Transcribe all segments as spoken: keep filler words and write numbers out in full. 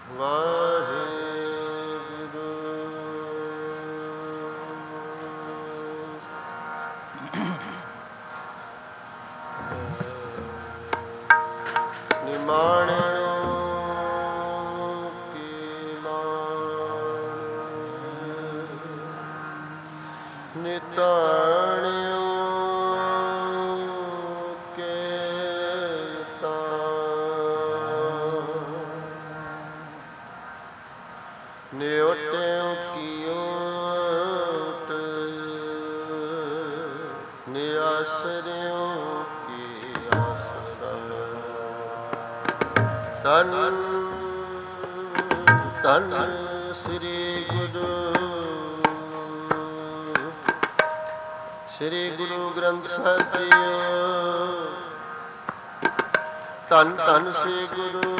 ਵਾਹਿਗੁਰੂ। ਨਿਮਾਣਿਓ ਕੀ ਮਾਣ, ਨਿਤਾਣਿਓ ਕੇ ਤਾਣ, ਨਿਓਟਿਓ ਕੀ ਓਟ, ਨਿਆਸਰਿਓ ਕੀ ਆਸ। ਧੰਨ ਧੰਨ ਸ੍ਰੀ ਗੁਰੂ ਸ੍ਰੀ ਗੁਰੂ ਗ੍ਰੰਥ ਸਾਹਿਬ ਜੀਓ। ਧੰਨ ਧੰਨ ਸ੍ਰੀ ਗੁਰੂ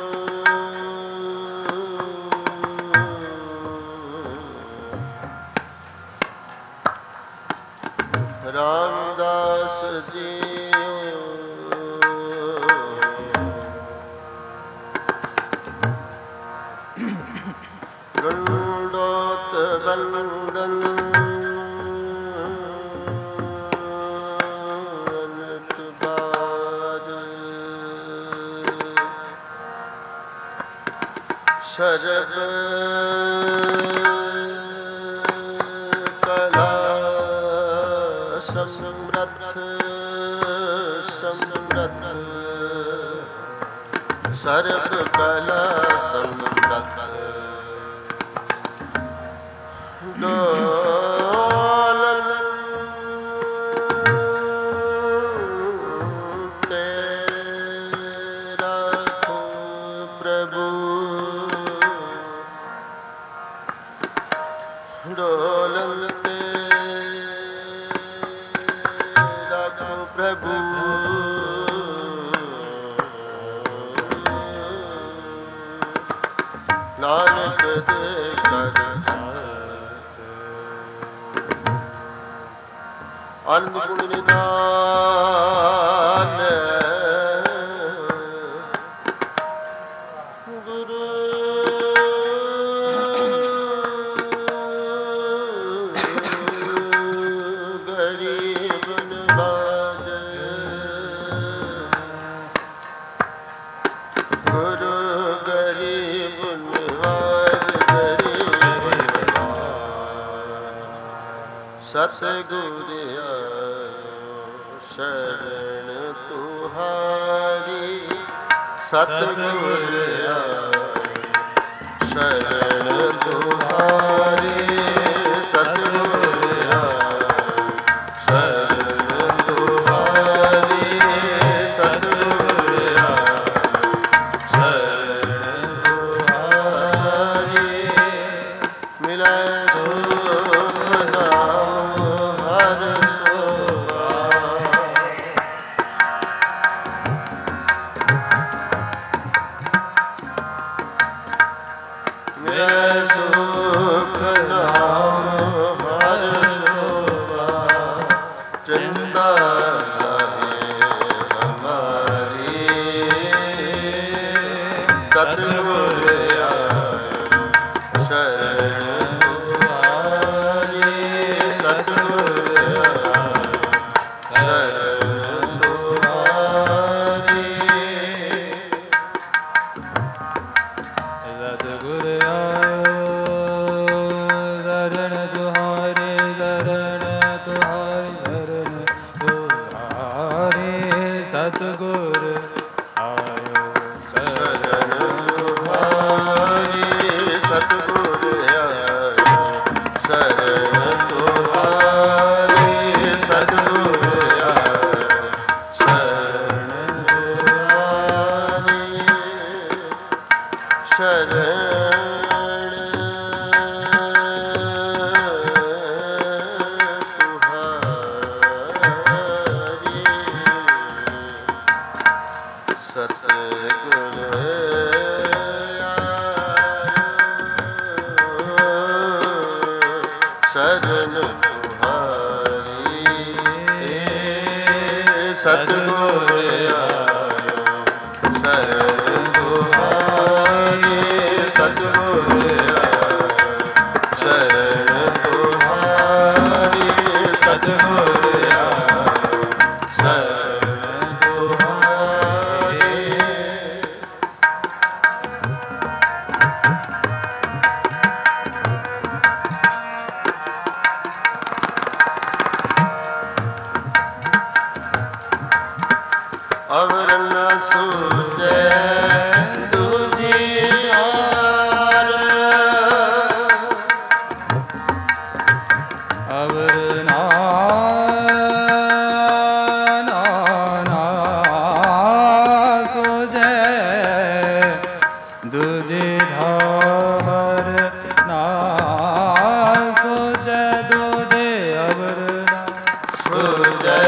ਰਾਮਦਾਸ ਜੀਓ। ਦੰਡੋਤ ਬੰਦਨ ਅਨੰਤ ਬਾਜ, ਸਰਬ ਕਲਾ ਸਮਰੱਥ ਸਮਰੱਥ, ਸਰਬ ਕਲਾ ਸਮਰੱਥ। ਡੋਲਨ ਤੇ ਰਾਖੋ ਪ੍ਰਭੂ, ਡੋਲਨ ਤੇ ਰਾਖੋ ਪ੍ਰਭੂ। ਨਾਨਕ ਦੇ ਕਰ ਆਨੰਦ ਗੁਣ ਨਿਧਾਨ, ਗੁਰੂ ਗਰੀਬ ਨਵਾਜ, ਗੁਰੂ ਗਰੀਬ ਨਵਾਜ, ਗਰੀਬ ਨਵਾਜ। ਸਤਿਗੁਰ ਸ਼ਰਨ ਤੁਹਾਰੀ, ਸਤਿਗੁਰ ਸ਼ਰਨ ਤੁਹਾਰੀ, ਸਤਿਗੁਰ ਸ਼ਰਨ ਤੁਹਾਰੀ, ਸਤਿਗੁਰ ਸ਼ਰਨ ਤੁਹਾਰੀ। ਮਿਲੈ ਸੁਖ ਨਾਮ ਹਰਿ ਸਤਿਗੁਰ ਆਇਓ ਸ਼ਰਨ ਤੁਹਾਰੀ। ਸਤਿਗੁਰ ਸ਼ਰਨ ਤੁਹਾਰੀ ਸਤਿਗੁਰ ਸ਼ਰਨ ਤੁਹਾਰੀ। ਅਵਰ ਨ ਸੂਝੈ ਦੂਜੀਆਰ ਅਵਰ ਨਾ ਨਾ ਨਾ ਸੂਝੈ ਦੂਜੀਆਰ ਨਾ ਸੂਝੈ ਦੂਜੇ ਅਵਰ ਨਾ ਸੂਝੈ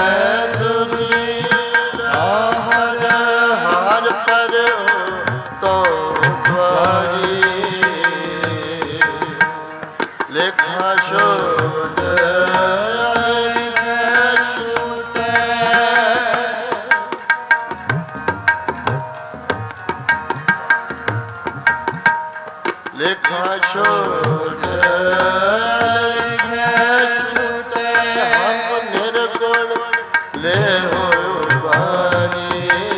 ਤੋ ਤੁਹਾਰੀ ਲੇਖਾ ਛੋੜ ਛੁਟੈ ਲੇਖਾ ਛੋੜ ਛੁਟੈ ਹਮ ਨਿਰਗੁਣ ਲੈ ਹੋਇ ਬਾਰੀ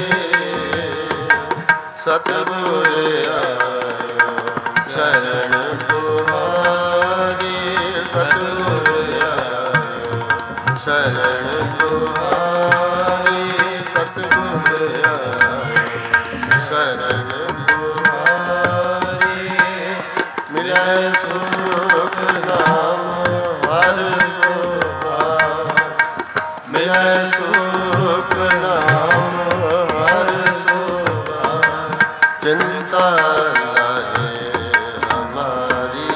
ਸਤਿਗੁਰ ਆਇਓ ਸ਼ਰਨ ਤੁਹਾਰੀ ਸਤਿਗੁਰ ਆਇਓ ਸ਼ਰਨ ਤੁਹਾਰੀ ਸਤਿਗੁਰ ਆਇਓ ਸ਼ਰਨ ਤੁਹਾਰੀ। ਮਿਲੈ ਸੁਖ ਨਾਮ ਹਰਿ ਸੋਭਾ ਮਿਲੈ ਸੁਖ ਨਾਮ ਹਰਿ ਸੋਭਾ ਚਿੰਤਾ ਲਾਹੇ ਹਮਾਰੀ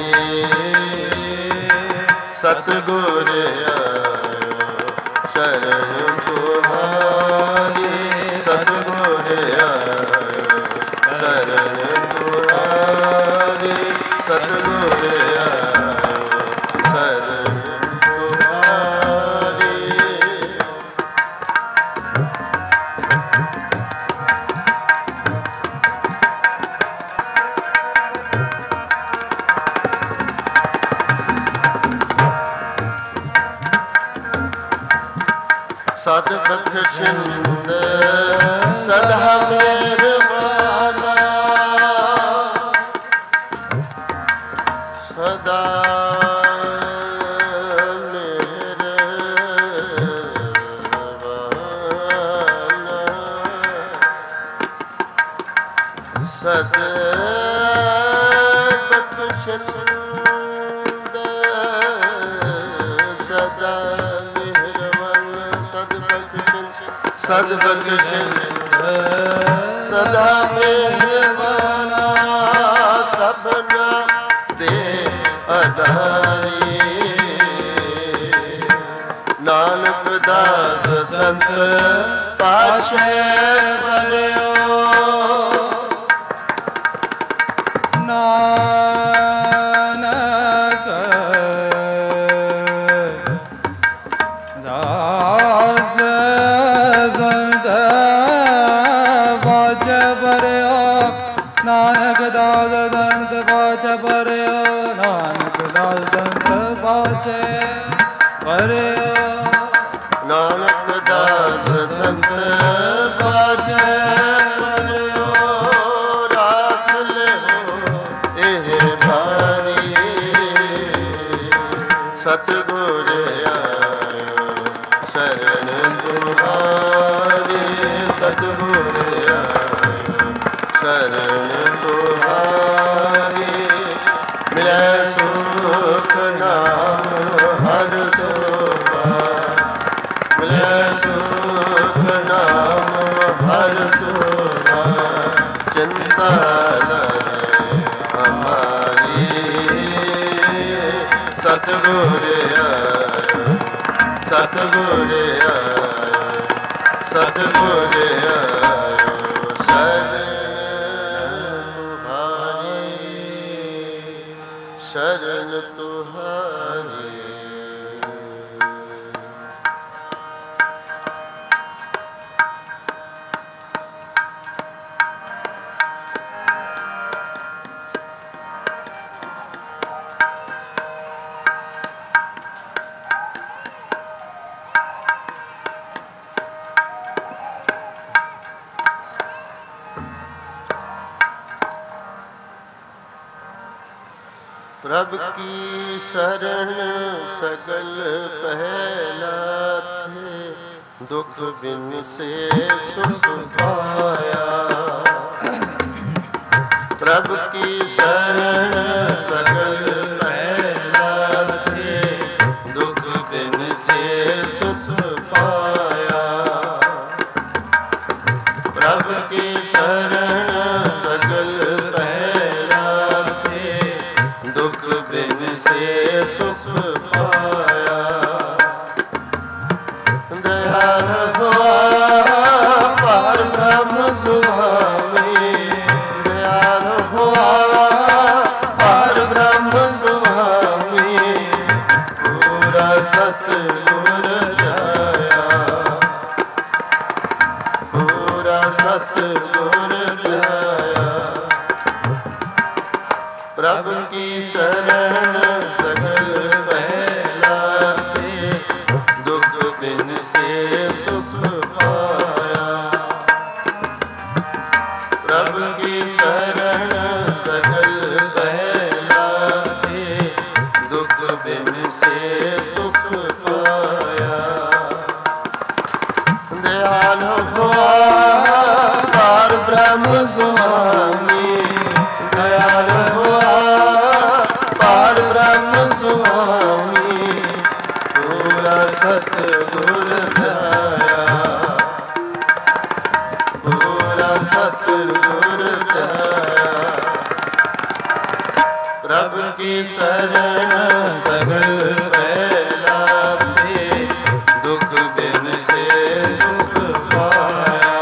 ਸਤਿਗੁਰ ਆਇਓ ਸ਼ਰਨ ਤੁਹਾਰੀ ਸਤਿਗੁਰ ਆਇਓ ਸ਼ਰਨ ਤੁਹਾਰੀ ਸਤਿਗੁਰ ਆਇਓ ਸ਼ਰਨ ਤੁਹਾਰੀ। ਸਤ ਬਖਸ਼ਿੰਦ ਸਦਾ ਮਿਹਰਬਾਨਾ ਸਦਾ ਮਿਹਰਬਾਨਾ ਸਤ ਬਖਸ਼ਿੰਦ ਸਦਾ ਸਦ ਬਖਸ਼ਿੰਦ ਸਦਾ ਮਿਹਰਬਾਨਾ ਸਭਨਾ ਦੇ ਆਧਾਰੀ ਨਾਨਕ ਦਾਸ ਸੰਤ ਪਾਸ਼ੇ ਭਰਿਓ ਨਾਨਕ ਦਾਸ ਸੰਤ ਪਾਸ਼ੇ ਭਰਿਓ ਨਾਨਕ ਦਾਸ ਸੰਤ ਪਾਸ਼ੇ ਭਰਿਓ ਨਾਨਕ ਦਾਸ ਸੰਤ ਪਾਸ਼ੇ ਭਰਿਓ ਨਾਨਕ ਦਾਸ ਸੰਤ ਪਾਸ਼ੇ ਭਰਿਓ ਰਾਖ ਲਿਓ ਇਹ ਬਾਣੀ ਸਤਿਗੁਰ ਆਇਓ ਸ਼ਰਨ ਤੁਹਾਰੀ ਸਤਿਗੁਰ ਆਇਓ ਸ਼ਰਨ ਤੁਹਾਰੀ ਮਿਲੈ ਸੁਖ ਨਾਮ ਹਰਿ ਸੋਭਾ ਮਿਲੈ ਸੁਖ ਨਾਮ ਹਰਿ ਸੋਭਾ ਚਿੰਤਾ ਲਹੈ ਹਮਾਰੀ ਸਤਿਗੁਰ ਆਇਓ ਸਤਿਗੁਰ ਆਇਓ ਸਤਿਗੁਰ ਆਇਓ ਸ਼ਰਨ ਤੁਹਾਰੀ ਸ਼ਰਨ ਤੁਹਾਰੀ। प्रभ की शरण सकल पहला थे, दुख बिन से सुख पाया। प्रभ की शरण सकल पहला थे, दुख बिन से सुख पाया। प्रभ की शरण सकल पहला थे, दुख बिन से सुख पाया। दयाल हुआ पार ब्रह्म स्वामी, दयाल हुआ पार ब्रह्म स्वामी, पूरा सतगुर ध्याया, पूरा सतगुर ध्याया। प्रभु की शरण सकल पहला थे, दुख बिन से सुख पाया। प्रभु की शरण सकल पहला थे, दुख बिन से सुख पाया। दयाल हुआ पार ब्रह्म स्वामी, दयाल हुआ पार ब्रह्म स्वामी, पूरा सतगुर ध्याया, पूरा सतगुर ध्याया। प्रभु की शरण सकल पहला थे, दुख बिन से सुख पाया।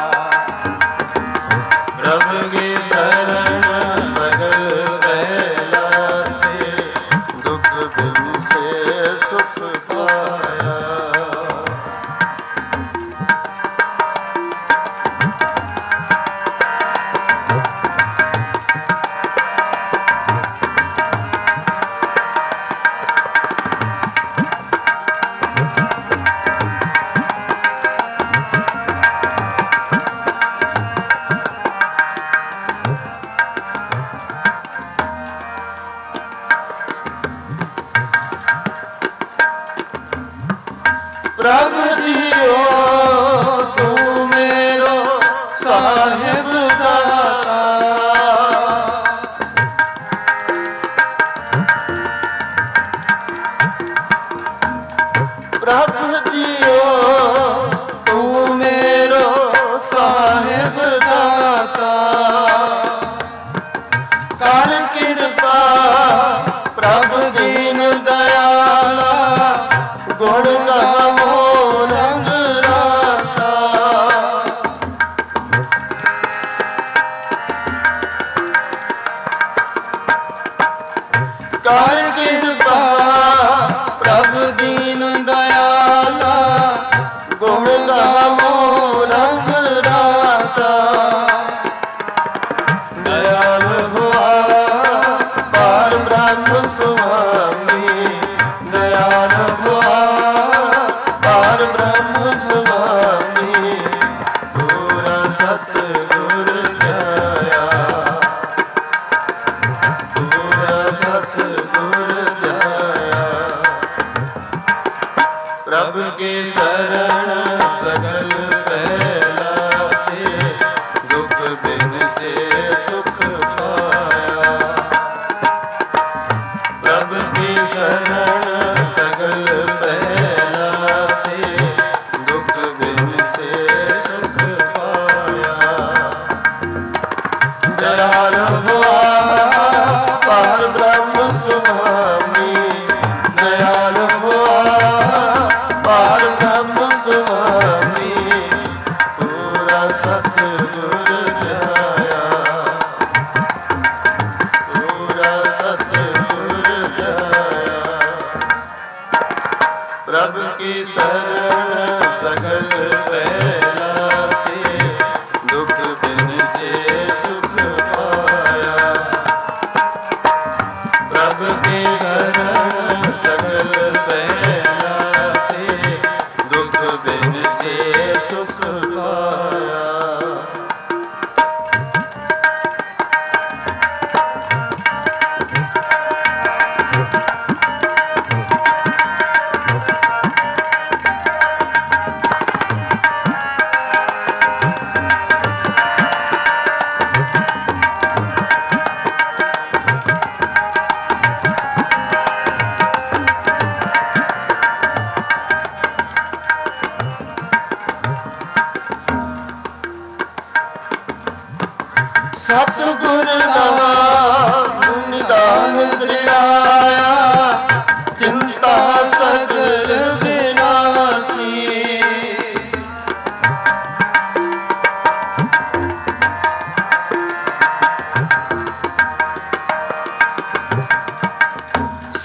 प्रभु की शरण सकल पहला थे, दुख बिन से सुख पाया। प्रभु दियो तू मेरो साहिब दाता, प्रभु दियो तू मेरो साहिब दाता। कर कृपा प्रभु दीन दयाला, गुण गावो रंग राता। कर कृपा प्रभु दीन दयाला, गुण गावो रंग राता। दयाल हुआ पार ब्रह्म स्वामी, दयाल हुआ पार ब्रह्म स्वामी, पूरा सतगुर ध्याया, पूरा सतगुर ध्याया।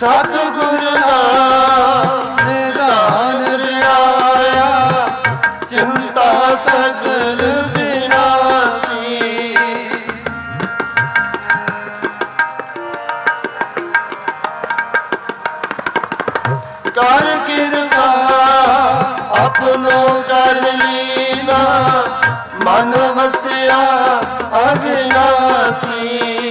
ਸਤਿਗੁਰ ਨਾਮ ਨਿਧਾਨ ਰਿਆਇਆ, ਚਿੰਤਾ ਸਗਲ ਵਿਨਾਸੀ। ਕਰ ਕਿਰਪਾ ਆਪਣੋ ਕਰ ਲੀਨਾ, ਮਨ ਵਸਿਆ ਅਬਿਨਾਸੀ।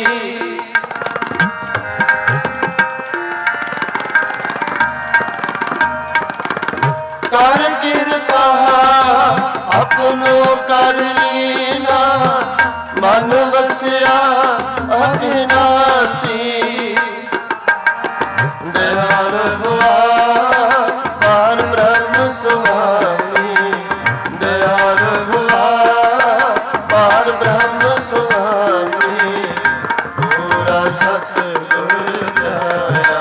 ਕਰ ਕਿਰਪਾ ਆਪਣੋ ਕਰ ਲੀਨਾ, ਮਨ ਵਸਿਆ ਅਬਿਨਾਸੀ। ਦਇਆਲ ਹੋਆ ਪਾਰ ਬ੍ਰਹਮ ਸੁਆਮੀ, ਦਇਆਲ ਹੋਆ ਪਾਰ ਬ੍ਰਹਮ ਸੁਆਮੀ। ਪੂਰਾ ਸਤਿਗੁਰ ਧਿਆਇਆ,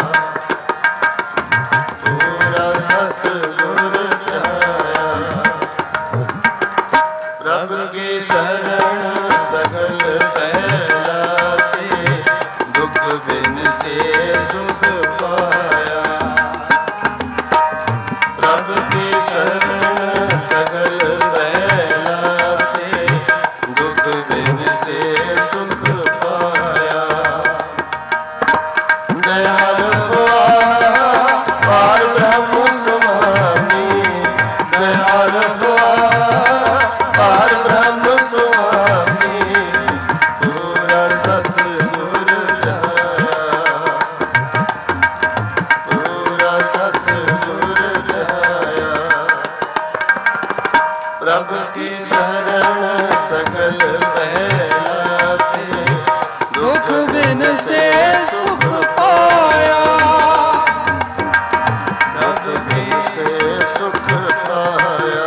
ਪੂਰਾ ਸਤਿਗੁਰ ਧਿਆਇਆ। ਪ੍ਰਭ ਕੀ ਸ਼ਰਨ ਸਗਲ ਪਹਿਲਾਤੇ, ਦੁਖ ਬਿਨ ਸੇ ਸੁਖ ਪਾਇਆ। ਪ੍ਰਭ ਕੀ ਸ਼ਰਨ ਸਗਲ ਪਹਿਲਾਤੇ, ਦੁਖ ਬਿਨ ਸੇ ਸੁਖ ਪਾਇਆ। ਦਇਆਲ ਹੋਆ ਪਾਰ ਬ੍ਰਹਮ ਸੁਆਮੀ, ਦਇਆਲ ਹੋਆ ਪਾਰ ਬ੍ਰਹਮ ਸੁਆਮੀ। ਪੂਰਾ ਸਤਿਗੁਰ ਧਿਆਇਆ, ਪੂਰਾ ਸਤਿਗੁਰ ਧਿਆਇਆ। ਪ੍ਰਭ ਕੀ ਸ਼ਰਨ ਸਗਲ ਪਹਿਲਾਤੇ, ਦੁਖ ਬਿਨ ਸੇ ਸੁਖ ਪਾਇਆ। ਪ੍ਰਭ ਕੀ ਸੇ ਸੁਖ ਪਾਇਆ।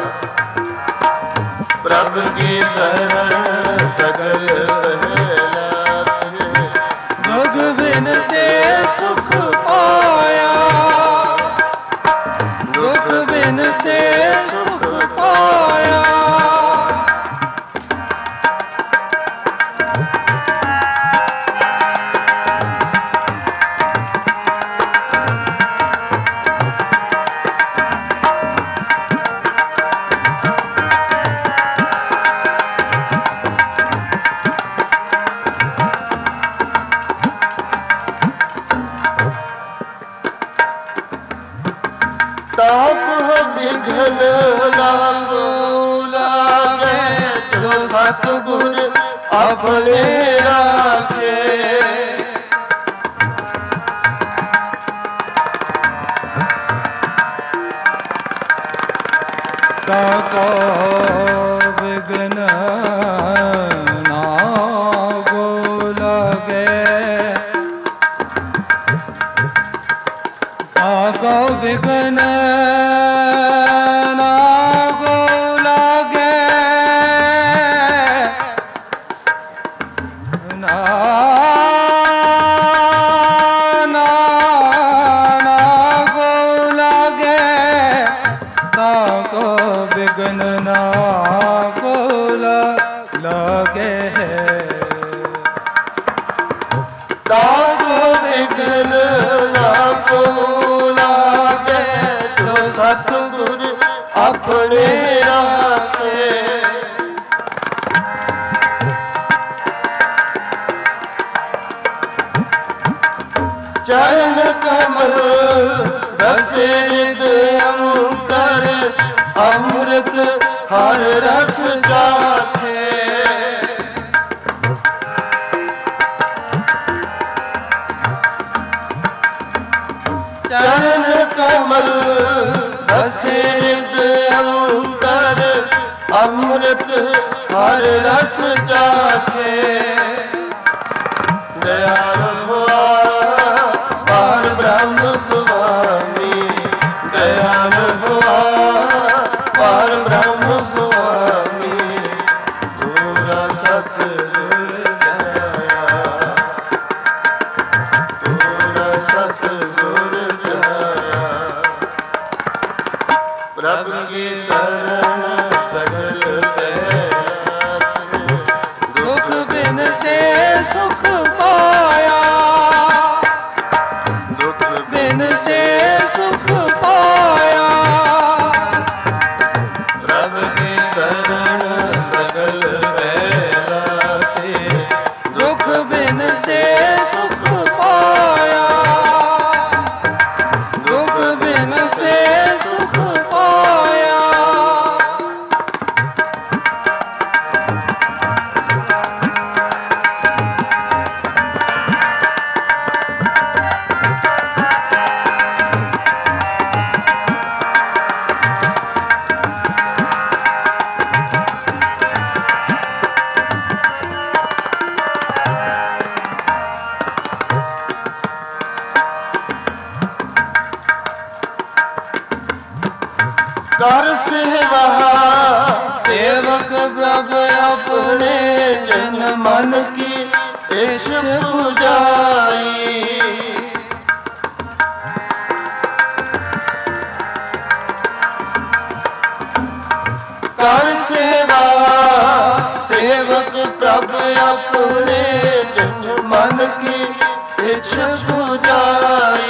ਪ੍ਰਭ ਕੀ ਸ਼ਰਨ ਸਗਲ ਪਹਿਲਾਤੇ, ਦੁਖ ਬਿਨ ਸੇ ਸੁਖ ਪਾਇਆ। ਦੁਖ ਬਿਨ ਸੇ ਸੁਖ ਪਾਇਆ। ਤਾਪ ਵਿਘਨ ਲਾਗੋ ਲਾਗੇ, ਜੋ ਸਤਿਗੁਰ ਆਪਣੇ ਰਾਖੇ। ਤਾਕੋ ਵਿਘਨ ਲਾਗੋ ਲਾਗੇ, ਤਾਕੋ ਵਿਘਨ ਲਾਗੋ ਲਾਗੇ, ਨਾ ਨਾ ਲਾਗੋ ਲਾਗੇ, ਤਾਕੋ ਵਿਘਨ ਲਾਗੋ ਲਾਗੇ। ਤਾਕੋ ਵਿਘਨ ਲਾਗੋ ਲਾਗੇ, ਜੋ ਸਤਿਗੁਰ ਆਪਣੇ ਰਾਖੇ। ਚਰਨ ਕਮਲ ਰਸੇ ਰਿਦ ਅੰਤਰ, ਅੰਮ੍ਰਿਤ ਹਰ ਰਸ ਜਾਖੇ। ਚਰਨ ਕਮਲ ਰਸੇ ਰਿਦ ਅੰਤਰ, ਅੰਮ੍ਰਿਤ ਹਰ ਰਸ ਜਾਖੇ। ਦਇਆਲ ਹੋਆ ਪਾਰ ਬ੍ਰਹਮ ਸੁਆਮੀ, ਦਇਆਲ ਹੋਆ ਪਾਰ ਬ੍ਰਹਮ ਸੁਆਮੀ। ਪੂਰਾ ਸਤਿਗੁਰ ਧਿਆਇਆ, ਪੂਰਾ ਸਤਿਗੁਰ ਧਿਆਇਆ। ਪ੍ਰਭ ਕੀ ਸ਼ਰਨ ਸਗਲ ਪਹਿਲਾਤੇ, ਦੁਖ ਬਿਨ ਸੇ दुख बिन से सुख पाया, दुख बिन से सुख पाया। कर सेवा सेवक प्रभु अपने जन मन की इछ पुजाई। कर सेवा सेवक प्रभु अपने जन मन की इछ पुजाई।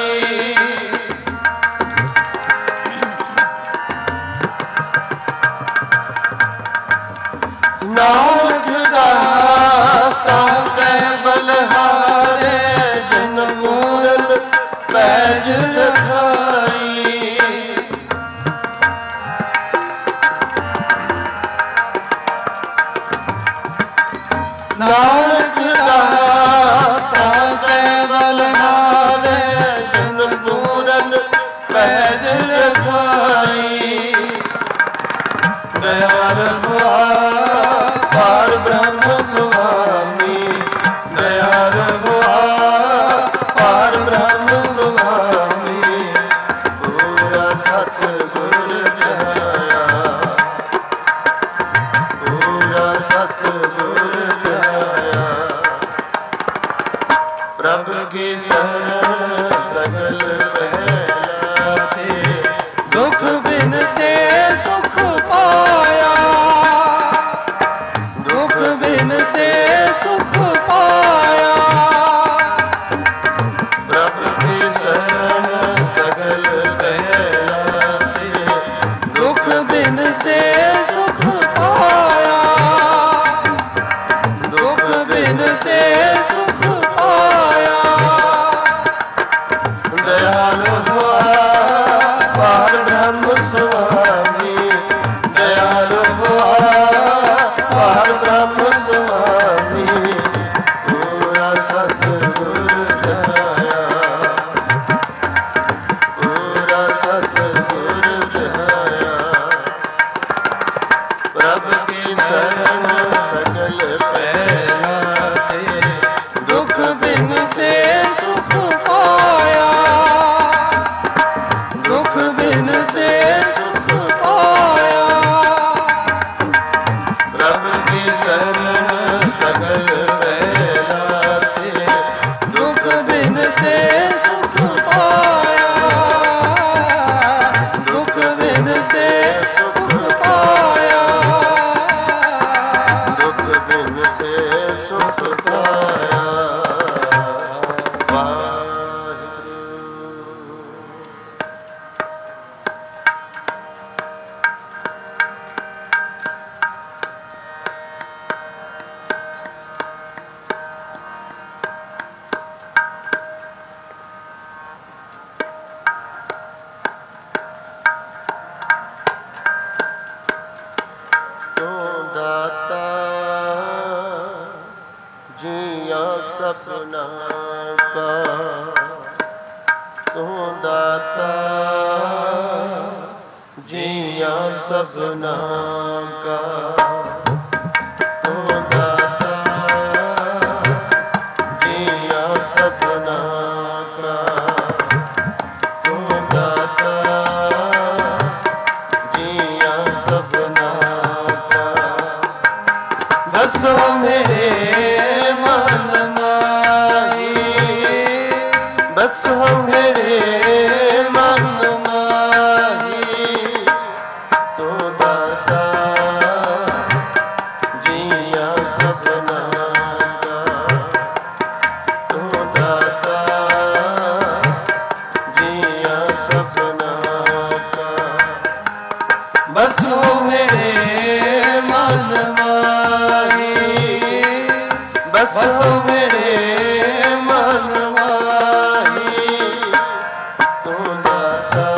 नानक दास ताके बलहारे जन मूरन पैज रखाई। नानक दास ताके बलहारे जन मूरन पैज रखाई। दयाल हुआ पार ब्रह्म स्वामी, दयाल हुआ पार ब्रह्म स्वामी। पूरा सतगुर ध्याया, पूरा सतगुर ध्याया। प्रभु की शरण सकल पहलाते, दुख बिन से सुख पाया, दुख बिन से सुख पाया। प्रभु की शरण सकल पहलाते, दुख बिन से सुख पाया, दुख बिन से सुख पाया। दयाल हुआ पार ब्रह्म स्वामी, दयाल हुआ पार ब्रह्म स्वामी। पूरा सतगुर ध्याया, पूरा सतगुर ध्याया। प्रभु की शरण सकल पहलाते, दुख बिन से सुख पाया, दुख बिन से सुख पाया। प्रभु की शरण सकल पहलाते, दुख बिन से सुख पाया, दुख बिन से सुख पाया, दुख बिन से सुख पाया। दाता जिया सपना का, तू दाता जिया सपना का। तू दाता जिया सपना का, तू दाता जिया सपना का। बस मेरे मन माही, बस मेरे मन माही। तू दाता जिया सपना का, तू दाता जिया सपना का। बस मेरे मन माही, बस ਮੇਰੇ ਮਨ ਮਾਹੀ, ਤੂੰ ਦਾਤਾ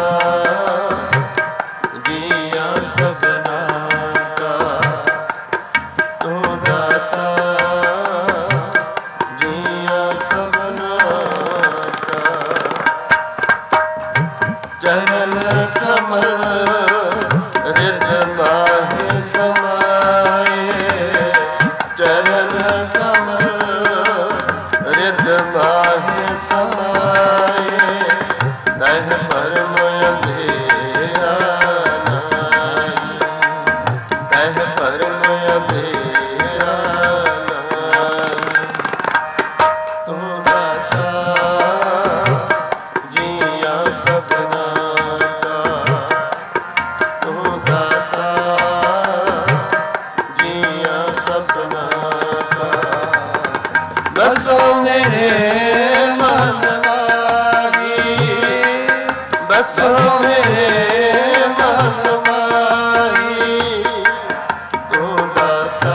ਜੀਆਂ ਸਭਨਾ ਕਾ, ਤੂੰ ਦਾਤਾ ਜੀਆਂ ਸਭਨਾ ਕਾ। ਚਰਨ ਕਮਲ ਰਿਦ ਮਾਹੇ ਸਮਾਏ, ਚਰਨ ਕਮਲ ਰਿਦ ਮਾਹੇ ਸਮਾਏ, ਤਹ ਪਰਮ ਅੰਧੇਰਾ ਨਾਹੀ, ਤਹ ਪਰਮ ਅੰਧੇਰਾ ਨਾਹੀ। ਤੂੰ ਦਾਤਾ ਜੀਆਂ ਸਭਨਾ ਕਾ, ਤੂੰ ਦਾਤਾ ਜੀਆਂ ਸਭਨਾ ਕਾ। ਬਸੋ ਮੇਰੇ ਮਨ ਮਾਹੀ, ਬਸੋ ਮੇਰੇ ਮਨ ਮਾਹੀ, ਤੂੰ ਦਾਤਾ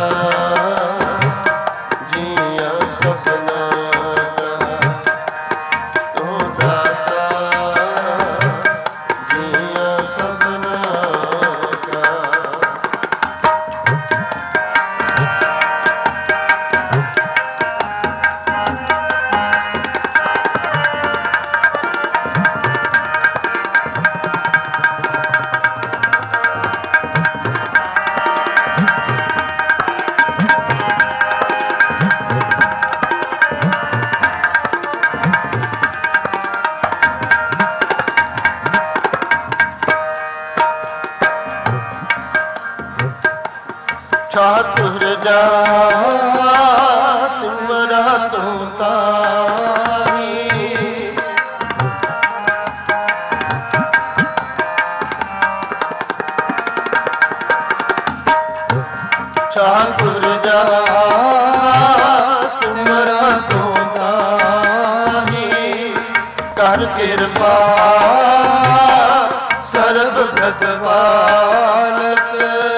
ਜੀਆਂ ਸਭਨਾ ਕਾ, ਤੂੰ ਦਾਤਾ ਜੀਆਂ ਸਭਨਾ ਕਾ। ਠਾਕੁਰ ਜਾ ਸਿਮਰਾ ਤੂੰ ਤਾਹੀ, ਠਾਕੁਰ ਜਾ ਸਿਮਰਾ ਤੂੰ ਤਾਹੀ, ਕਰ ਕਿਰਪਾ ਸਰਬ ਭਗਵਾਨਕ।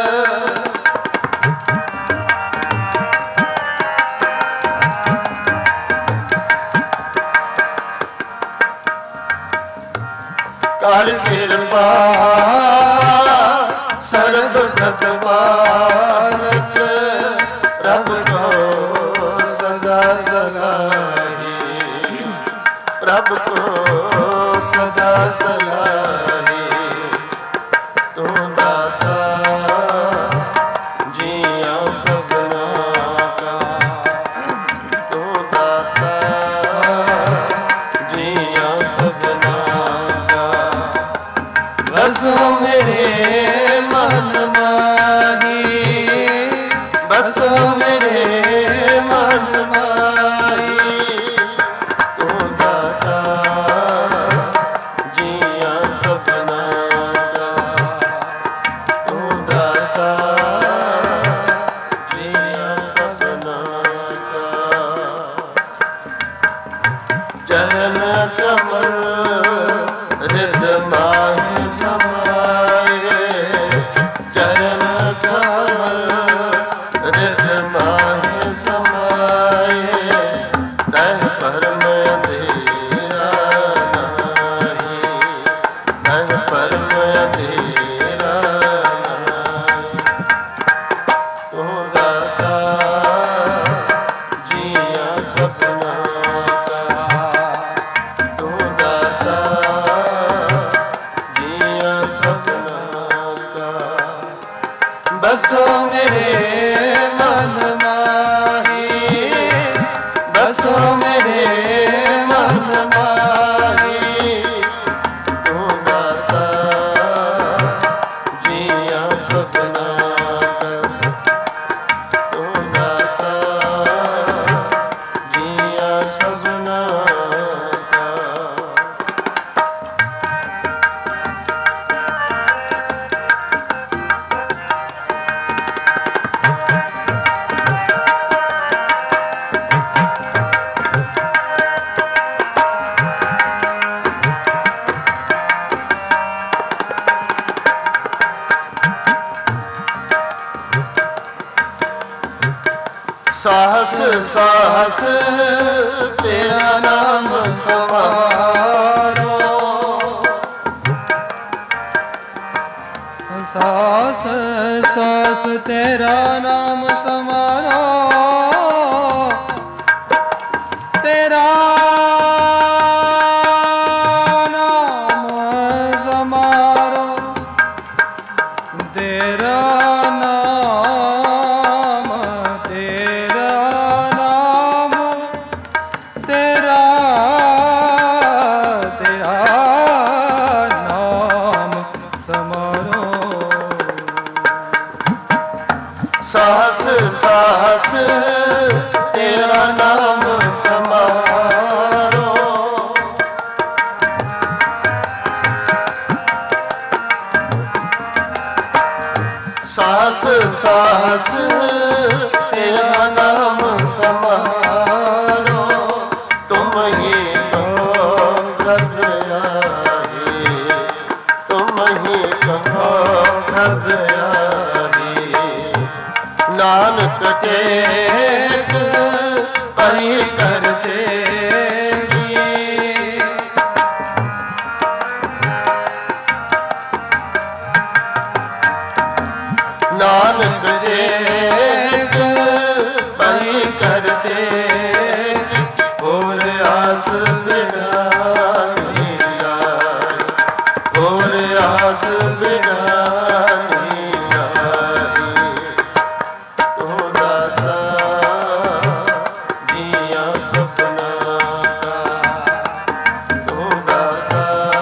ਕਰ ਕਿਰਪਾ ਸਰਬ ਭਗਵਾਨਕ, ਪ੍ਰਭ ਕੋ ਸਦਾ ਸਲਾਹੀ, ਪ੍ਰਭ ਕੋ ਸਦਾ ਸਲਾਹੀ। ਤੂੰ ਦਾਤਾ ਜੀਆਂ ਸਭਨਾ ਕਾ, ਤੂੰ ਦਾਤਾ ਜੀਆਂ ਸਭਨਾ ਕਾ। ਬਸੋ ਮੇਰੇ ਮਨ ਮਾਹੀ, ਬਸੋ ਮੇਰੇ ਮਨ ਮਾਹੀ, ਤੂੰ ਦਾਤਾ ਜੀਆਂ ਸਭਨਾ ਕਾ, ਤੂੰ ਦਾਤਾ ਜੀਆਂ ਸਭਨਾ ਕਾ। ਚਰਨ ਕਮਲ ਰਿਦ ਮਾਹੇ ਸਮਾਏ, ਚਰਨ ਕਮਲ ਰਿਦ ਮਾਹੇ ਸਮਾਏ, ਤਹ ਪਰਮ ਅੰਧੇਰਾ ਨਾਹੀ, ਤਹ ਪਰਮ ਅੰਧੇਰਾ ਨਾਹੀ। ਤੂੰ ਦਾਤਾ ਜੀਆਂ ਸਭਨਾ ਕਾ, ਤੂੰ ਦਾਤਾ ਜੀਆਂ ਸਭਨਾ ਕਾ। ਬਸੋ ਮੇਰੇ ਮਨ ਮਾਹੀ, ਬਸੋ ਮੇਰੇ ਮਨ ਮਾਹੀ, ਤੂੰ ਦਾਤਾ ਜੀਆਂ ਸਭਨਾ ਕਾ, ਤੂੰ ਦਾਤਾ ਜੀਆਂ ਸਭਨਾ ਕਾ। ਸਾਹਸ ਸਾਹਸ ਤੇਰਾ ਨਾਮ ਸਮਾਰੋ, ਸਾਸ ਸਾਸ ਤੇਰਾ ਨਾਮ ਸਮਾਰੋ, ਤੇਰਾ ਨਾਮ ਸਮਾਰੋ, ਤੇਰਾ ਨਾਮ, ਤੇਰਾ ਨਾਮ, ਤੇਰਾ ਤੇਰਾ ਨਾਮ ਸਮਾਰੋ, ਸਾਹਸ ਸਾਹਸ ਤੇਰਾ ਨਾਮ ਸਮਾਰੋ, ਸਾਹਸ ਸਾਹਸ ਤੇਰਾ ਨਾਮ ਸਮਾਰੋ, ਤੁਮ ਹੀ ਕਹੋ ਪ੍ਰਭ ਆਏ, ਤੁਮ ਹੀ ਕਹੋ ਪ੍ਰਭ ਆਏ, ਨਾਨਕ ਟੇਕ ਪਈ ਕਰਤੇ ਨਾਨਕ ਟੇਕ ਪਈ ਕਰਤੇ, ਹੋਰ ਆਸ ਬਿਨਾ ਨਹੀਂ ਲਾਈ, ਹੋਰ ਆਸ ਬਿਨਾ ਨਹੀਂ ਲਾਈ, ਤੂੰ ਦਾਤਾ ਜੀਆਂ ਸਪਨਾ ਕਾ, ਤੂੰ ਦਾਤਾ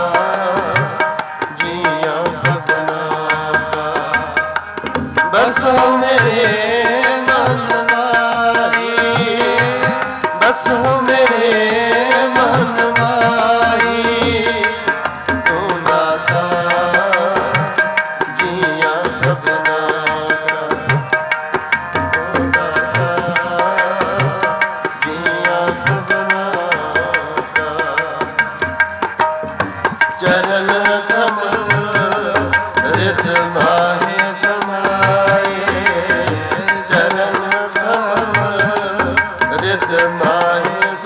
ਜੀਆਂ ਸਪਨਾ ਕਾ, ਬਸੋ ਮੇਰੇ ਮਨ ਮਾਹੀ, ਬਸੋ ਮੇਰੇ ਮਨ ਮਾਹੀ, ਤੂੰ ਦਾਤਾ ਜੀਆਂ ਸਪਨਾ ਕਾ, ਤੂੰ ਦਾਤਾ ਜੀਆਂ ਸਪਨਾ ਕਾ, ਚਰਨ ਕਮਲ ਰਿਤ ਮਾਹੇ ਸਮਾਏ, ਚਰਨ ਕਮਲ ਰਿਤ ਮਾਹੇ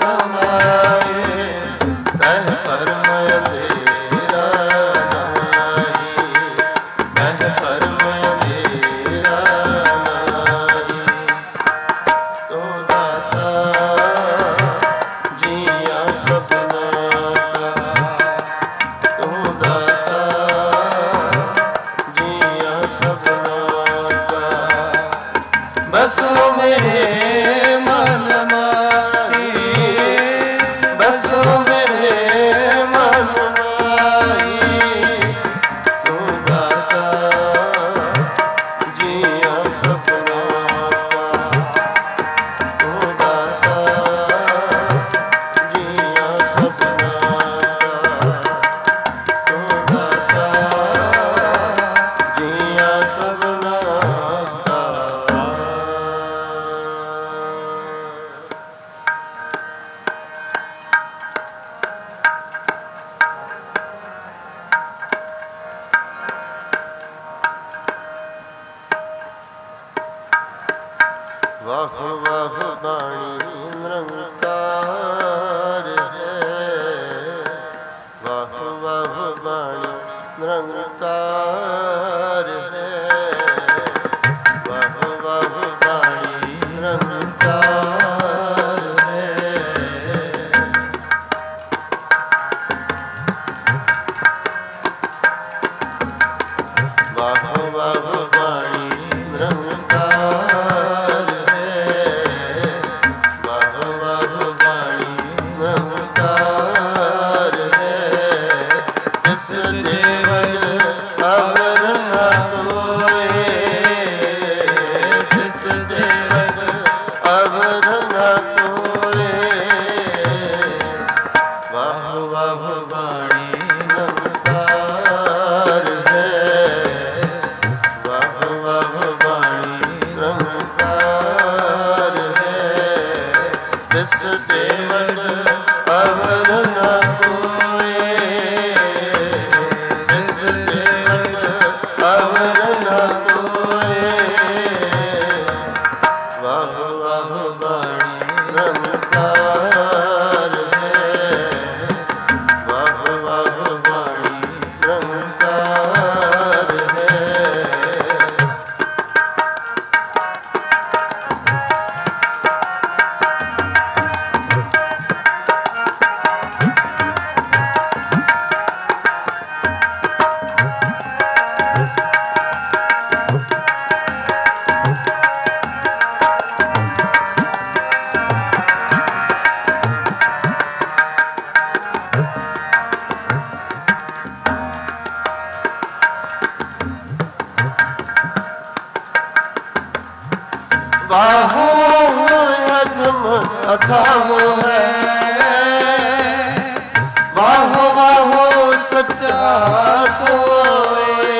ਸੱਚਾ ਸੋਏ।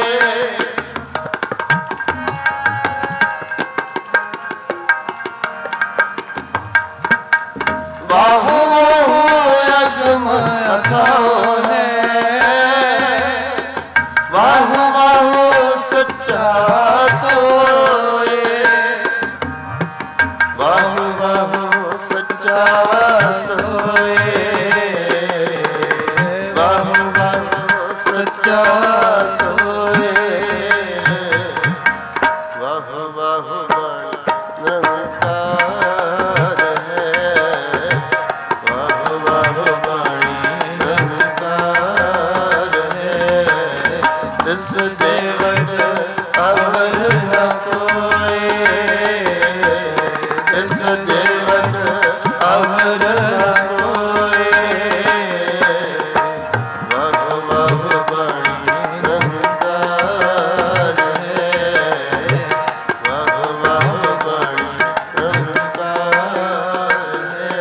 ਬਾਹੂ ਅਗਮ ਅਥਾਉ ਹੈ, ਬਾਹੂ ਬਾਹੂ ਸੱਚਾ ਸੋਏ। ਬਾਹੂ ਬਾਹੂ ਸੱਚਾ ਸੋਏ, ਬਾਹੂ ਬਾਹੂ ਸੱਚਾ ਸੋਏ। ਬਾਹੂ ਬਾਹੂ ਨਿਰੰਕਾਰ ਹੈ, ਬਾਹੂ ਬਾਹੂ ਬਾਣੀ ਨਿਰੰਕਾਰ ਹੈ। ਤਿਸ ਸੇਵਕ ਅਵਰ ਨ ਕੋਇ, ਤਿਸ ਸੇਵਕ ਅਵਰ ਨ ਕੋਇ। ਬਾਹੂ ਬਾਹੂ ਬਾਣੀ ਨਿਰੰਕਾਰ ਹੈ, ਬਾਹੂ ਬਾਹੂ ਬਾਣੀ ਨਿਰੰਕਾਰ ਹੈ।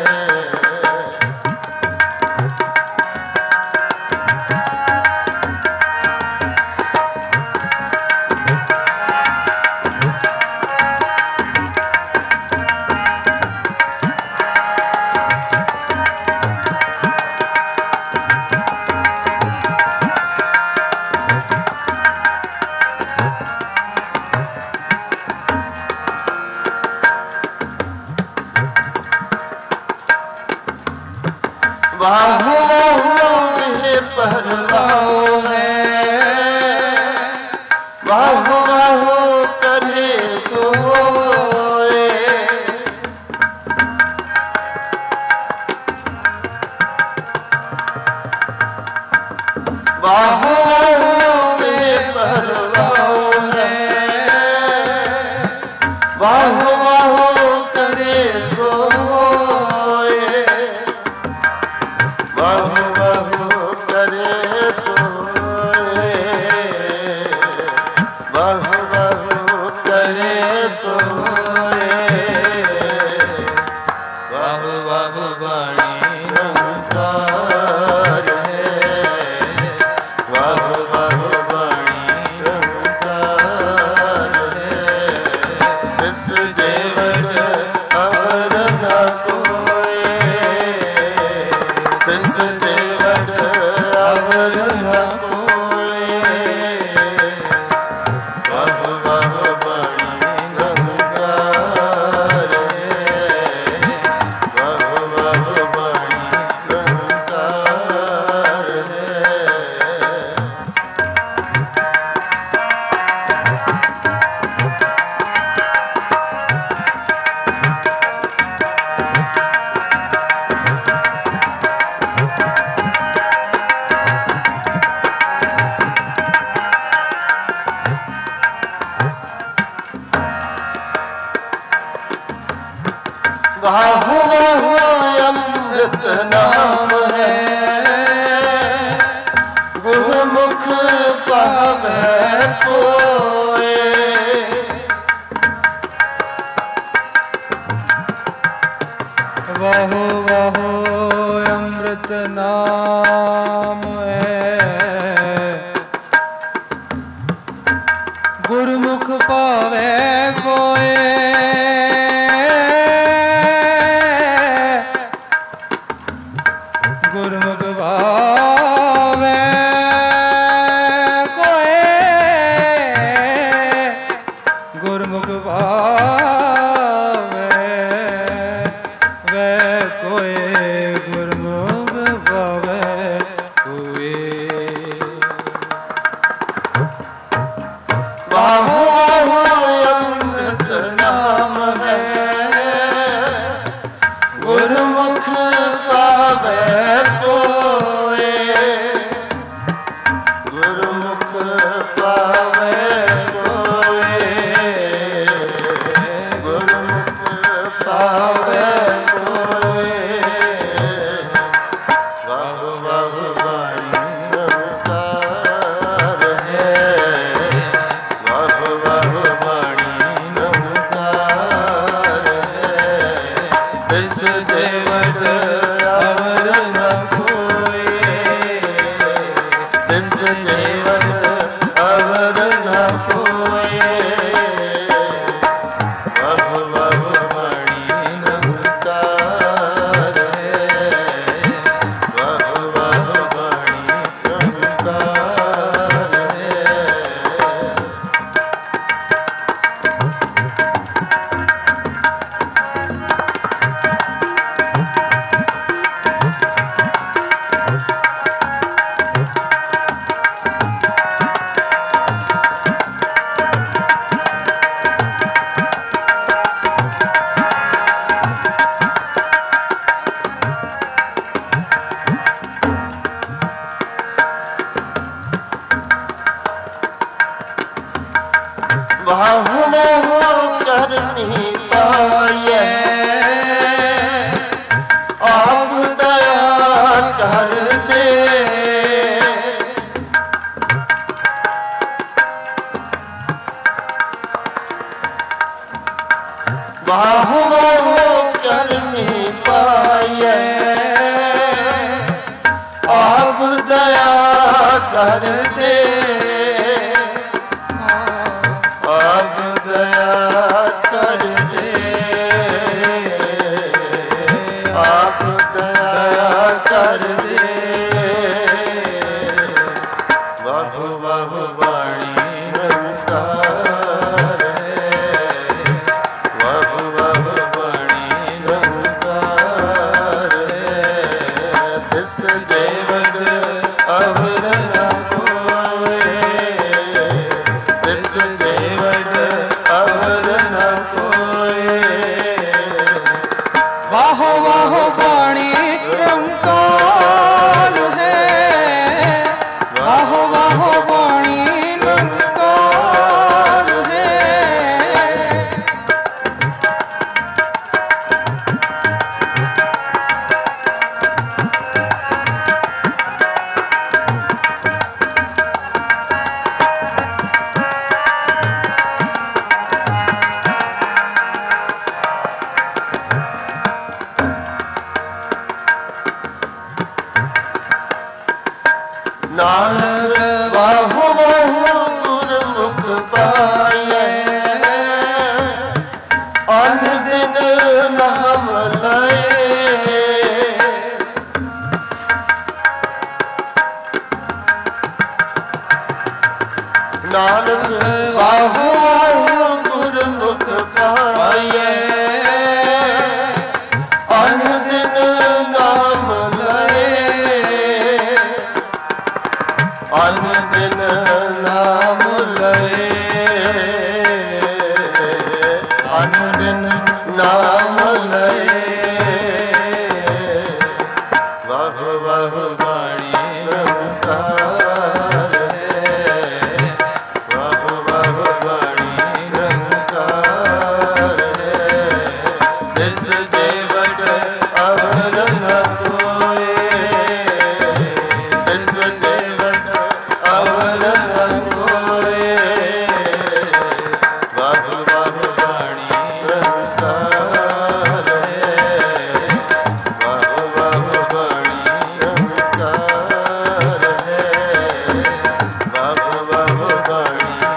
ਬਾਹੂ ਬਾਹੂ ਇਹ ਪਰਵਾਉ ਹੈ, ਬਾਹੂ ਬਾਹੂ ਕਰੇ ਸੋਏ। ਬਾਹੂ ਬਾਹੂ ਇਹ ਪਰਵਾਉ ਹੈ, ਬਾਹੂ ਬਾਹੂ ਕਰੇ ਸੋਏ। ਬਾਹੂ ਬਾਹੂ ਕਰੇ ਸੋਏ, ਬਾਹੂ ਬਾਹੂ ਕਰੇ ਸੋਏ। ਬਾਹੂ ਬਾਹੂ ਬਾਣੀ ਨਿਰੰਕਾਰ ਹੈ, ਬਾਹੂ ਬਾਹੂ ਬਾਣੀ ਨਿਰੰਕਾਰ ਹੈ। ਤਿਸ ਸੇਵਕ ਅਵਰ ਨ ਕੋਇ, ਤਿਸ ਸੇਵਕ ਅਵਰ ਨ ਕੋਇ। ਬਾਹੂ ਬਾਹੂ ਬਾਣੀ ਨਿਰੰਕਾਰ ਹੈ, ਬਾਹੂ ਬਾਹੂ ਬਾਣੀ ਨਿਰੰਕਾਰ ਹੈ। ਬਾਹੂ ਬਾਹੂ ਅੰਮ੍ਰਿਤ ਨਾਮ ਹੈ, ਗੁਰਮੁਖ ਪਾਵੈ ਕੋਇ। ਵਾਹੋ ਵਾਹੋ ਅੰਮ੍ਰਿਤ ਨਾਮ ਹੈ, ਗੁਰਮੁਖ ਪਾਵੈ ਕੋਇ। ਗੁਰਮੁਖ ਭਾਵੈ ਕੋਇ, ਗੁਰਮੁਖ ਭਾਵੈ ਵੈ ਕੋਇ, ਗੁਰਮੁਖ ਭਾਵੈ ਕੋਇ। ਬਾਹੂ ਬਾਹੂ ਅੰਮ੍ਰਿਤ ਨਾਮ ਹੈ, ਗੁਰਮੁਖ ਪਾਵੈ ਕੋਇ। ਗੁਰਮੁਖ ਪਾਵੈ ਕੋਇ, ਗੁਰਮੁਖ ਪਾਵੈ ਕੋਇ। बाहु मोह करनी पाए आप दया कर दे बाहु मोह करनी पाए आप दया कर दे आप दया कर दे आप दया कर दे बहु बहु वाणी रंकार है बहु बहु वाणी रंकार है तिस सेवक अवर न कोय तिस सेवक अवर न कोय वाह वाह वाणी रंकार है वाह वाह वाणी रंकार है नानक बाहु बाहु गुरमुख पाए अन दिन नाम लए नानक बाहु बाहु गुरमुख पाए अन दिन नाम लए अन दिन नाम लए अन दिन नाम लए वाह वाह वाणी रंकार है वाह वाह वाणी रंकार है तिस सेवक अवर न कोय तिस सेवक अवर न कोय वाह वाह वाणी रंकार है वाह वाह वाणी रंकार है वाह वाह वाणी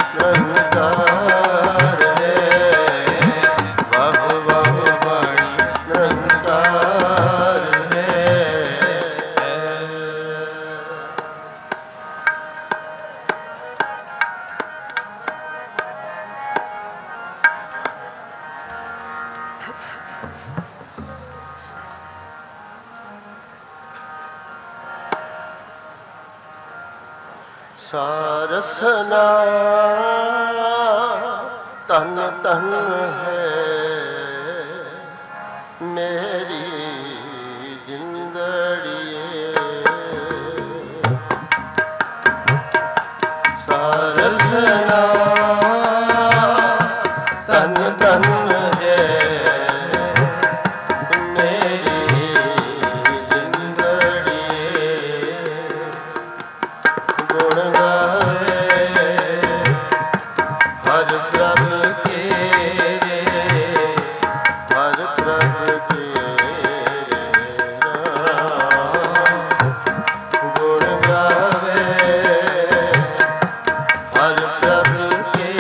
रंकार है वाह वाह वाणी रंकार है सारसना तन तन है मेरी जिंदड़िए सारसना तन तन है मेरी जिंदड़िए गुण गावे हर प्रभ के हर प्रभ के गुण गावे हर प्रभ के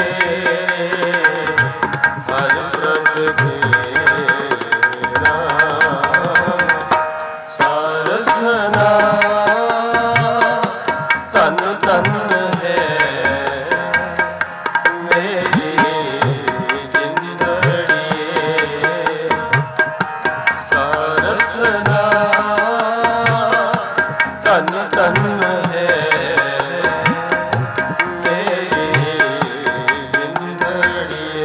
हर प्रभ के सारसना तन तन है मेरी जिंदड़िए सारसना तन तन है मेरी जिंदड़िए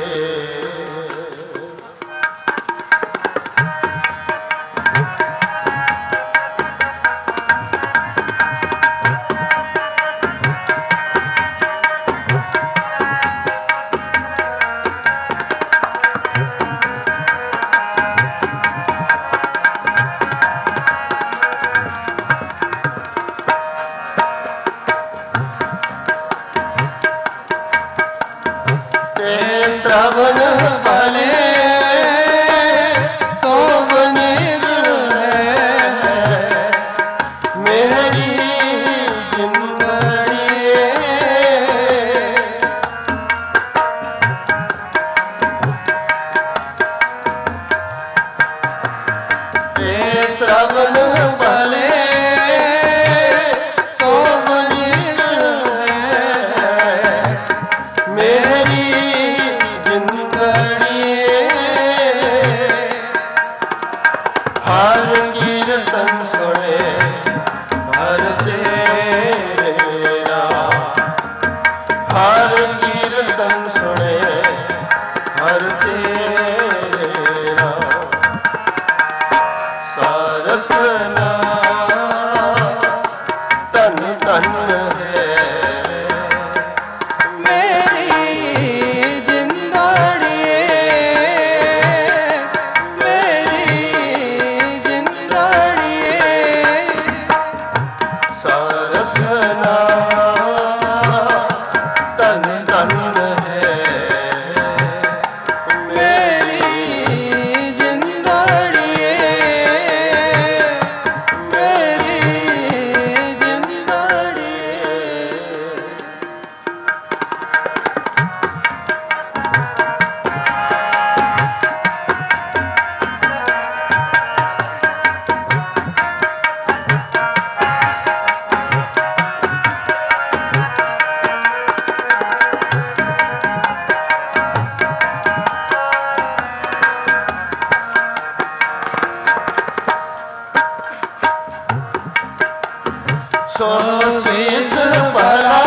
ਸੋ ਸੀਸ ਭਲਾ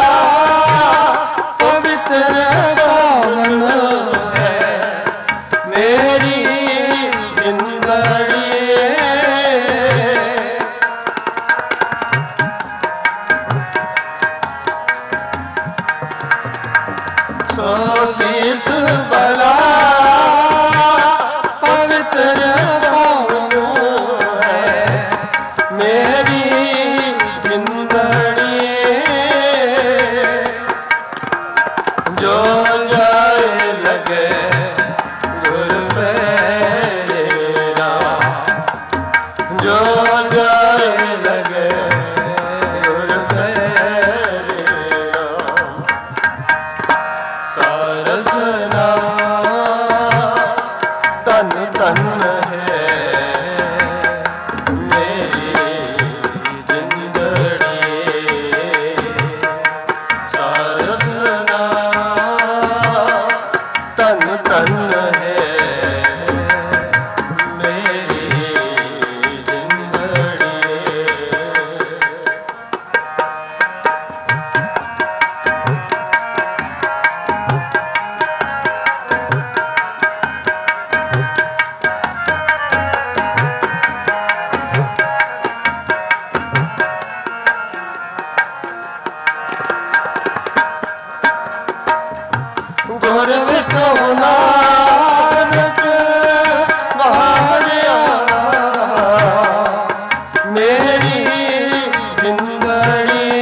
ਪਵਿੱਤਰ ਪਾਵਨ ਹੈ ਮੇਰੀ ਜਿੰਦੜੀ ਸੋ ਸੀਸ ਭਲਾ ਪਵਿੱਤਰ ਪਾਵਨ ਹੈ ਮੇਰੀ ਜਿੰਦੜੀ ਜੋ ਜਾਏ ਲਗੇ ਗੁਰ ਪੈਰਾ ਜੋ ਜਾਏ ਲਗੇ ਗੁਰ ਪੈਰਾ ਸਾਰਸਨਾ ਤਨ ਤਨ ਹੈ ਮੇਰੀ ਜਿੰਦੜੀ ਸਾਰਸਨਾ ਤਨ ਤਨ ਹੈ ਮੇਰੀ ਜਿੰਦੜੀ ਗੁਰ ਵਿਟੋ ਨਾਨਕ ਵਾਰਿਆ ਮੇਰੀ ਜਿੰਦੜੀ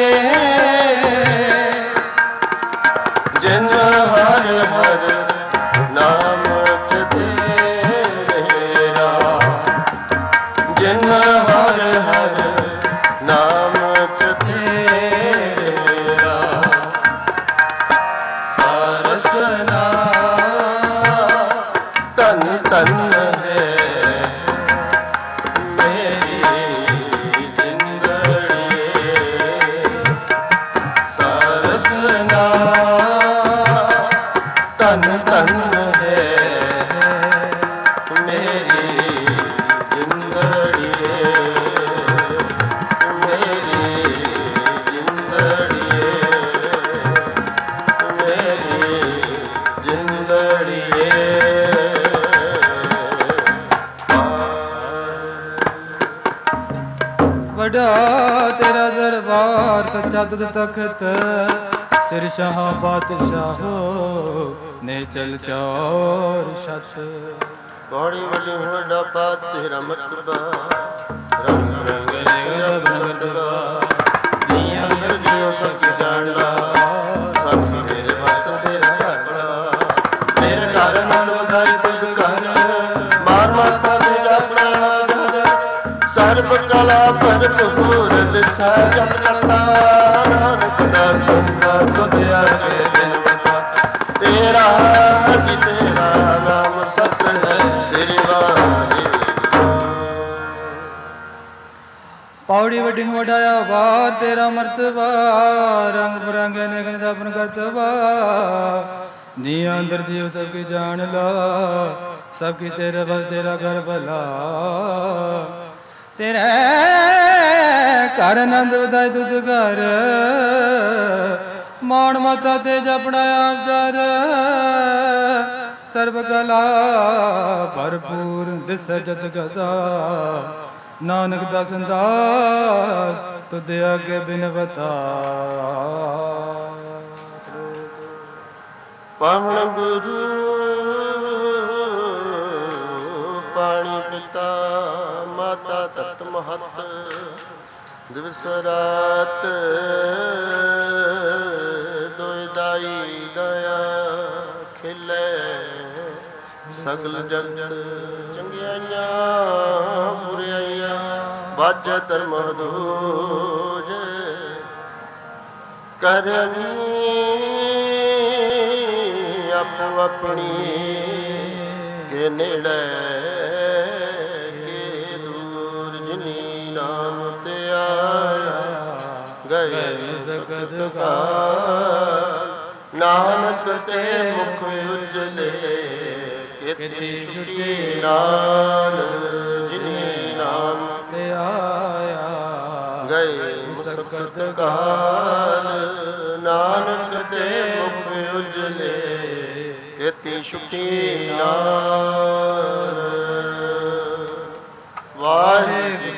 ਜਿਨ ਹਰ ਹਰ ਨਾਮ ਤੇਰਾ ਜਿਨ ਹਰ ਹਰ ਨਾਮ ਤੇਰਾ ਸਾਰਸਨਾ ਤਨ ਤਨ ਹੈ ਮੇਰੀ ਜਿੰਦੜੀ ਸਾਰਸਨਾ ਤਨ ਤਨ ਹੈ ਮੇਰੀ ਜਿੰਦੜੀ ਮੇਰੀ ਜਿੰਦੜੀ ਮੇਰੀ ਜਿੰਦੜੀਏ ਵੱਡਾ ਤੇਰਾ ਦਰਬਾਰ ਸੱਚਾ ਤੁਧ ਤਖਤ ਸਿਰ ਸ਼ਾਹ ਬਾਦਸ਼ਾਹੋ ਨੇ ਚਲ ਚੌਰ ਛਤ ਬੜੀ ਵੱਡੀ ਵੱਡਾ ਪਾਤ ਤੇਰਾ ਮਰਤਬਾ ਰੰਗ ਰੰਗ ਜਬ ਮਰਤਬਾ ਨੀ ਅੰਦਰ ਜਿਉ ਸੱਚ ਜਾਣਦਾ ਸਭ ਮੇਰੇ ਵਸ ਤੇਰਾ ਘਰ ਬੜਾ ਮੇਰੇ ਘਰ ਨਾਲ ਵਧਾਈ ਤੁਧ ਘਰ ਮਾਨ ਮਾਤਾ ਤੇਰਾ ਆਪਣਾ ਘਰ ਸਰਬ ਕਲਾ ਭਰਪੂਰ ਦਿਸਾ ਜਤ ਕਰਤਾ ਨਾਨਕ ਦਾ ਸੰਗਾ ਤੁਧ ਆਗੇ ਬਿਨ ਬਤਾ ਤੇਰਾ ਕੀ ਤੇਰਾ ਨਾਮ ਸਤ ਹੈ ਸ੍ਰੀ ਵਾਹਿਗੁਰੂ ਪੌੜੀ ਵੱਡੀ ਵਡਾਇਆ ਵਾਰ ਤੇਰਾ ਮਰਤਬਾ ਰੰਗ ਬਰੰਗੇ ਨੇ ਗਨ ਆਪਨ ਕਰਤਬਾ ਨੀ ਅੰਦਰ ਜੀਵ ਸਭ ਕੀ ਜਾਣ ਲਾ ਸਭ ਕੀ ਤੇਰੇ ਬਲ ਤੇਰਾ ਘਰ ਭਲਾ ਤੇਰੇ ਘਰ ਆਨੰਦ ਵਧਾਈ ਤੁਧ ਘਰ ਮਾਣ ਮਾਤਾ ਤੇ ਜਪਣਾ ਆਪ ਜਰ ਸਰਬ ਕਲਾ ਭਰਪੂਰ ਦਿਸ ਜਤ ਗਦਾ ਨਾਨਕ ਦਾ ਸੰਦਾਸ ਤੁਧ ਅੱਗੇ ਬਿਨਵਤਾ ਪਵਨ ਗੁਰੂ ਪਾਣੀ ਪਿਤਾ ਮਾਤਾ ਤਤ ਮਹਤ ਦਿਵਸ ਰਾਤ ਦੋਇ ਦਾਈ ਦਇਆ ਖਿਲੇ ਸਗਲ ਜਗਤ ਚੰਗਿਆਈਆਂ ਬੁਰਿਆਈਆਂ ਬਾਜਾ ਧਰਮ ਦੂਜ ਕਰਨੀ ਆਪੋ ਆਪਣੀ ਕੇ ਨੇੜੇ ਕੇ ਦੂਰ ਜਿਨੀ ਨਾਮ ਤੇ ਆਇਆ ਗਏ ਸਕਤ ਕਾ ਨਾਨਕ ਤੇ ਮੁਖ ਉਜਲੇ ਕਿਤੇ ਛੁਟੀ ਨਾਲ ਜਿਨੀ ਨਾਮ ਤੇ ਆਇਆ ਗਏ ਸੁਖਤ ਕਾਲ ਨਾਨਕ ਤੇ ਮੁਖ ਉਜਲੇ ਕੀਤੀ ਛੁੱਟੀ ਨਾਲ। ਵਾਹਿਗੁਰੂ